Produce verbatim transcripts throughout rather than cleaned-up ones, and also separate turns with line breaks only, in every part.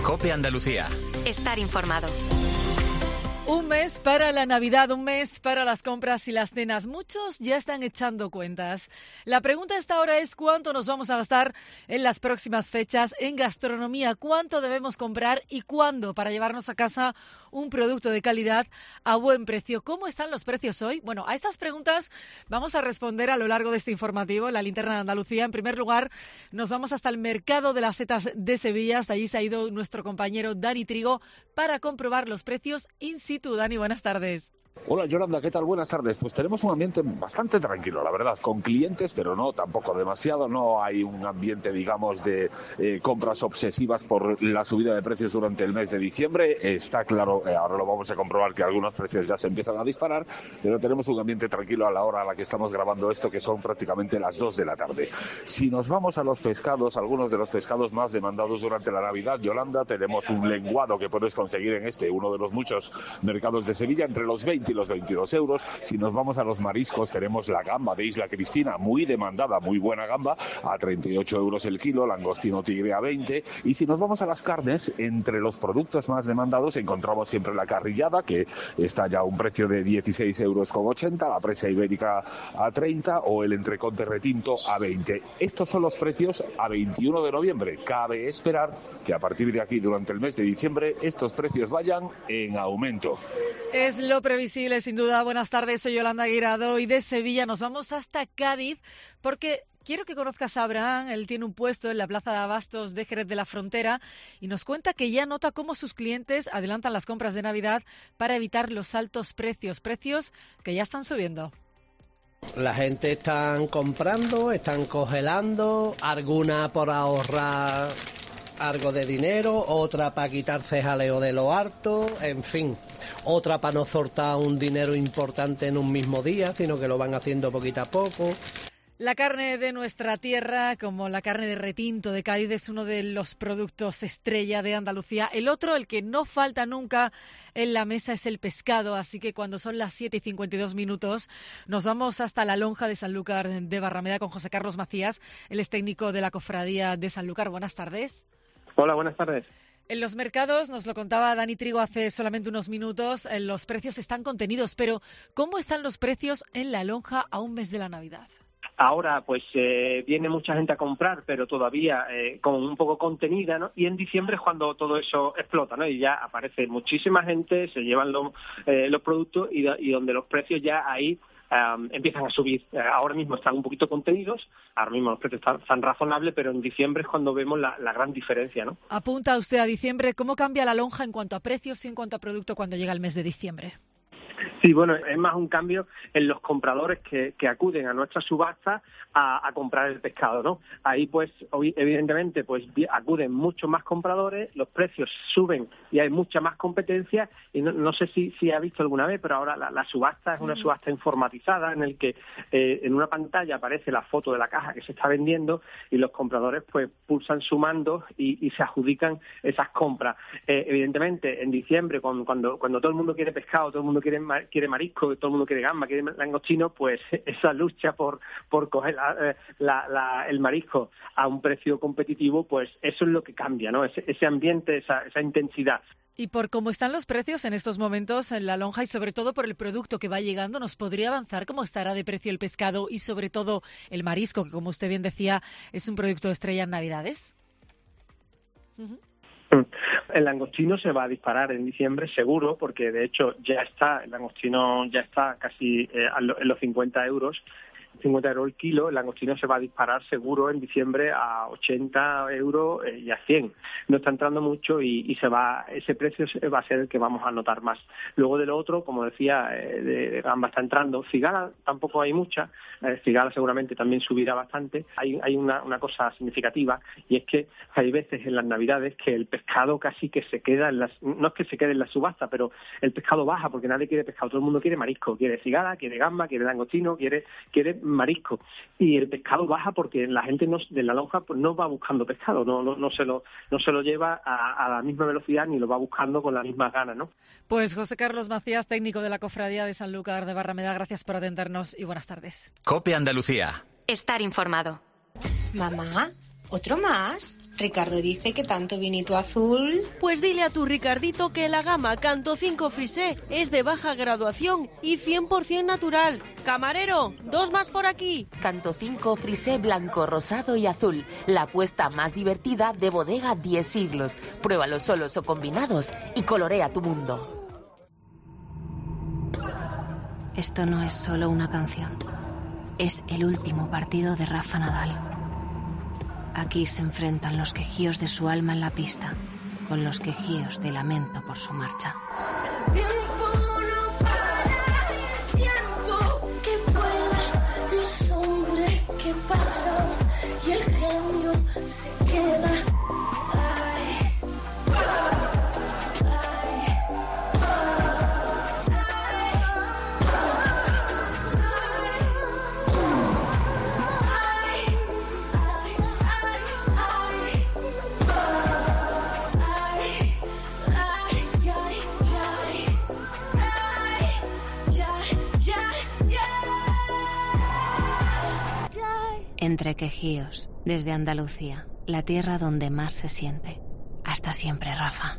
COPE Andalucía.
Estar informado.
Un mes para la Navidad, un mes para las compras y las cenas. Muchos ya están echando cuentas. La pregunta esta hora es ¿cuánto nos vamos a gastar en las próximas fechas en gastronomía? ¿Cuánto debemos comprar y cuándo para llevarnos a casa un producto de calidad a buen precio? ¿Cómo están los precios hoy? Bueno, a estas preguntas vamos a responder a lo largo de este informativo, la Linterna de Andalucía. En primer lugar, nos vamos hasta el Mercado de las Setas de Sevilla. Hasta allí se ha ido nuestro compañero Dani Trigo para comprobar los precios in situ. Dani, buenas tardes.
Hola Yolanda, ¿qué tal? Buenas tardes. Pues tenemos un ambiente bastante tranquilo, la verdad, con clientes, pero no tampoco demasiado. No hay un ambiente, digamos, de eh, compras obsesivas por la subida de precios durante el mes de diciembre. Está claro, eh, ahora lo vamos a comprobar, que algunos precios ya se empiezan a disparar, pero tenemos un ambiente tranquilo a la hora a la que estamos grabando esto, que son prácticamente las dos de la tarde. Si nos vamos a los pescados, algunos de los pescados más demandados durante la Navidad, Yolanda, tenemos un lenguado que puedes conseguir en este, uno de los muchos mercados de Sevilla, entre los veinte y los veintidós euros. Si nos vamos a los mariscos, tenemos la gamba de Isla Cristina, muy demandada, muy buena gamba, a treinta y ocho euros el kilo, langostino tigre a veinte. Y si nos vamos a las carnes, entre los productos más demandados encontramos siempre la carrillada, que está ya a un precio de dieciséis euros con ochenta, la presa ibérica a treinta o el entrecote retinto a veinte. Estos son los precios a veintiuno de noviembre. Cabe esperar que a partir de aquí, durante el mes de diciembre, estos precios vayan en aumento.
Es lo previsible, sin duda. Buenas tardes, soy Yolanda Guirado y de Sevilla nos vamos hasta Cádiz porque quiero que conozcas a Abraham. Él tiene un puesto en la Plaza de Abastos de Jerez de la Frontera y nos cuenta que ya nota cómo sus clientes adelantan las compras de Navidad para evitar los altos precios, precios que ya están subiendo.
La gente está comprando, están congelando, alguna por ahorrar algo de dinero, otra para quitarse jaleo de lo harto, en fin, otra para no soltar un dinero importante en un mismo día, sino que lo van haciendo poquito a poco.
La carne de nuestra tierra, como la carne de retinto de Cádiz, es uno de los productos estrella de Andalucía. El otro, el que no falta nunca en la mesa, es el pescado. Así que cuando son las siete y cincuenta y dos minutos, nos vamos hasta la lonja de Sanlúcar de Barrameda con José Carlos Macías. Él es técnico de la Cofradía de Sanlúcar. Buenas tardes.
Hola, buenas tardes.
En los mercados, nos lo contaba Dani Trigo hace solamente unos minutos, los precios están contenidos, pero ¿cómo están los precios en la lonja a un mes de la Navidad?
Ahora, pues, eh, viene mucha gente a comprar, pero todavía eh, con un poco contenida, ¿no? Y en diciembre es cuando todo eso explota, ¿no? Y ya aparece muchísima gente, se llevan los, eh, los productos y, y donde los precios ya ahí Um, empiezan a subir. Uh, ahora mismo están un poquito contenidos, ahora mismo los precios están, están razonables, pero en diciembre es cuando vemos la, la gran diferencia, ¿no?
Apunta usted a diciembre. ¿Cómo cambia la lonja en cuanto a precios y en cuanto a producto cuando llega el mes de diciembre?
Sí, bueno, es más un cambio en los compradores que, que acuden a nuestra subasta a, a comprar el pescado, ¿no? Ahí, pues, hoy, evidentemente, pues acuden muchos más compradores, los precios suben y hay mucha más competencia. Y no, no sé si, si ha visto alguna vez, pero ahora la, la subasta es una subasta informatizada en el que eh, en una pantalla aparece la foto de la caja que se está vendiendo y los compradores, pues, pulsan su mando y, y se adjudican esas compras. Eh, evidentemente, en diciembre, cuando, cuando, cuando todo el mundo quiere pescado, todo el mundo quiere quiere marisco, todo el mundo quiere gamba, quiere langostino, pues esa lucha por por coger la, la, la, el marisco a un precio competitivo, pues eso es lo que cambia, ¿no? Ese, ese ambiente, esa, esa intensidad.
Y por cómo están los precios en estos momentos en la lonja y sobre todo por el producto que va llegando, ¿nos podría avanzar cómo estará de precio el pescado y sobre todo el marisco, que como usted bien decía, es un producto estrella en Navidades? Uh-huh.
El langostino se va a disparar en diciembre seguro, porque de hecho ya está, el langostino ya está casi eh, en los cincuenta euros. cincuenta euros el kilo, el langostino se va a disparar seguro en diciembre a ochenta euros eh, y a cien. No está entrando mucho y, y se va, ese precio va a ser el que vamos a notar más. Luego de lo otro, como decía, eh, de, de gamba está entrando. Cigala tampoco hay mucha, eh, cigala seguramente también subirá bastante. Hay, hay una, una cosa significativa y es que hay veces en las Navidades que el pescado casi que se queda en las, no es que se quede en la subasta, pero el pescado baja porque nadie quiere pescado, todo el mundo quiere marisco, quiere cigala, quiere gamba, quiere langostino, quiere, quiere marisco, y el pescado baja porque la gente no, de la lonja pues no va buscando pescado, no no, no se lo no se lo lleva a, a la misma velocidad ni lo va buscando con las mismas ganas, ¿no?
Pues José Carlos Macías, técnico de la Cofradía de Sanlúcar de Barrameda, gracias por atendernos y buenas tardes.
COPE Andalucía.
Estar informado.
Mamá, ¿otro más?
Ricardo dice que tanto vinito azul...
Pues dile a tu Ricardito que la gama Canto cinco Frisé es de baja graduación y cien por ciento natural. Camarero, dos más por aquí.
Canto cinco Frisé blanco, rosado y azul. La apuesta más divertida de Bodega diez siglos. Pruébalos solos o combinados y colorea tu mundo.
Esto no es solo una canción. Es el último partido de Rafa Nadal. Aquí se enfrentan los quejíos de su alma en la pista con los quejíos de lamento por su marcha.
El tiempo no para, el tiempo que vuela, los hombres que pasan y el genio se queda. Ay,
Entre quejíos, desde Andalucía, la tierra donde más se siente. Hasta siempre, Rafa.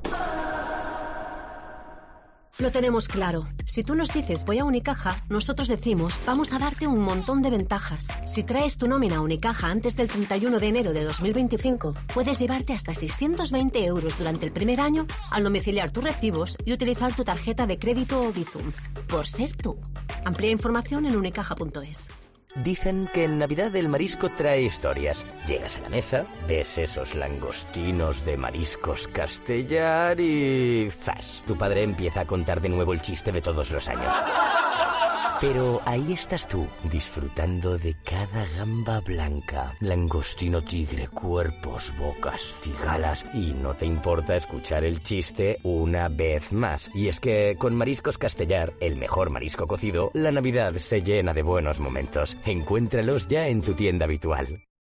Lo tenemos claro. Si tú nos dices voy a Unicaja, nosotros decimos vamos a darte un montón de ventajas. Si traes tu nómina a Unicaja antes del treinta y uno de enero de dos mil veinticinco, puedes llevarte hasta seiscientos veinte euros durante el primer año al domiciliar tus recibos y utilizar tu tarjeta de crédito o Bizum. Por ser tú. Amplía información en unicaja punto es.
Dicen que en Navidad el marisco trae historias. Llegas a la mesa, ves esos langostinos de mariscos Castellar y... ¡zas! Tu padre empieza a contar de nuevo el chiste de todos los años. Pero ahí estás tú, disfrutando de cada gamba blanca, langostino tigre, cuerpos, bocas, cigalas, y no te importa escuchar el chiste una vez más. Y es que con Mariscos Castellar, el mejor marisco cocido, la Navidad se llena de buenos momentos. Encuéntralos ya en tu tienda habitual.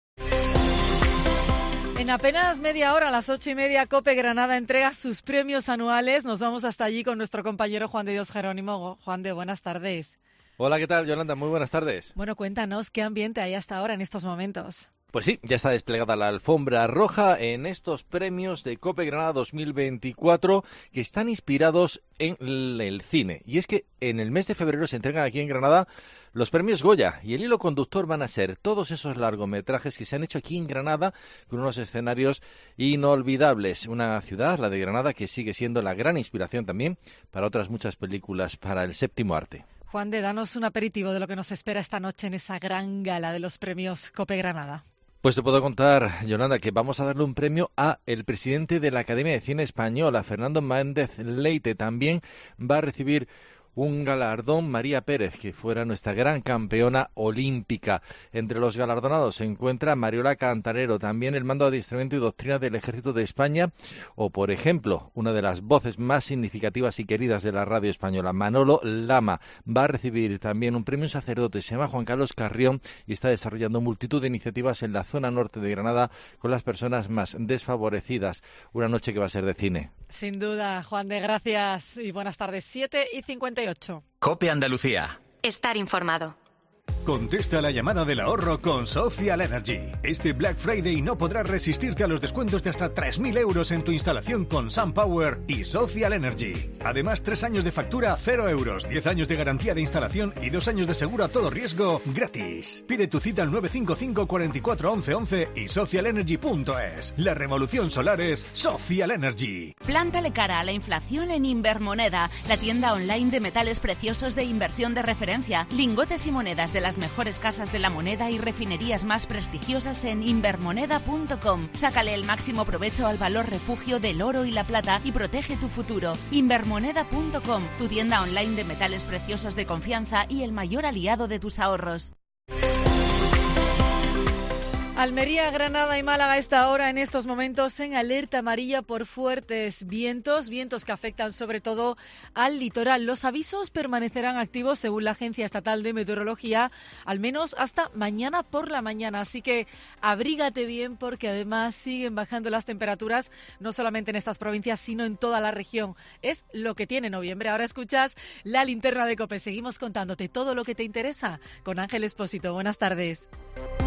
En apenas media hora, a las ocho y media, COPE Granada entrega sus premios anuales. Nos vamos hasta allí con nuestro compañero Juan de Dios Jerónimo. Juan de, buenas tardes.
Hola, ¿qué tal, Yolanda? Muy buenas tardes.
Bueno, cuéntanos qué ambiente hay hasta ahora en estos momentos.
Pues sí, ya está desplegada la alfombra roja en estos premios de COPE Granada dos mil veinticuatro que están inspirados en el cine. Y es que en el mes de febrero se entregan aquí en Granada los premios Goya y el hilo conductor van a ser todos esos largometrajes que se han hecho aquí en Granada con unos escenarios inolvidables. Una ciudad, la de Granada, que sigue siendo la gran inspiración también para otras muchas películas para el séptimo arte.
Juan de, danos un aperitivo de lo que nos espera esta noche en esa gran gala de los premios COPE Granada.
Pues te puedo contar, Yolanda, que vamos a darle un premio a el presidente de la Academia de Cine Española, Fernando Méndez Leite. También va a recibir un galardón María Pérez, que fuera nuestra gran campeona olímpica. Entre los galardonados se encuentra Mariola Cantarero, también el mando de adiestramiento y doctrina del Ejército de España, o por ejemplo, una de las voces más significativas y queridas de la radio española, Manolo Lama. Va a recibir también un premio un sacerdote, se llama Juan Carlos Carrión y está desarrollando multitud de iniciativas en la zona norte de Granada con las personas más desfavorecidas. Una noche que va a ser de cine.
Sin duda, Juan de, gracias y buenas tardes. siete y cincuenta y ocho.
COPE Andalucía.
Estar informado.
Contesta la llamada del ahorro con Social Energy. Este Black Friday no podrás resistirte a los descuentos de hasta tres mil euros en tu instalación con SunPower y Social Energy. Además, tres años de factura a cero euros, diez años de garantía de instalación y dos años de seguro a todo riesgo gratis. Pide tu cita al nueve cinco cinco, cuatro cuatro, once, once y social energy punto es. La revolución solar es Social Energy.
Plántale cara a la inflación en Invermoneda, la tienda online de metales preciosos de inversión de referencia, lingotes y monedas de las mejores casas de la moneda y refinerías más prestigiosas en invermoneda punto com. Sácale el máximo provecho al valor refugio del oro y la plata y protege tu futuro. invermoneda punto com, tu tienda online de metales preciosos de confianza y el mayor aliado de tus ahorros.
Almería, Granada y Málaga a esta hora, en estos momentos, en alerta amarilla por fuertes vientos, vientos que afectan sobre todo al litoral. Los avisos permanecerán activos, según la Agencia Estatal de Meteorología, al menos hasta mañana por la mañana. Así que abrígate bien, porque además siguen bajando las temperaturas, no solamente en estas provincias, sino en toda la región. Es lo que tiene noviembre. Ahora escuchas la linterna de COPE. Seguimos contándote todo lo que te interesa con Ángel Expósito. Buenas tardes.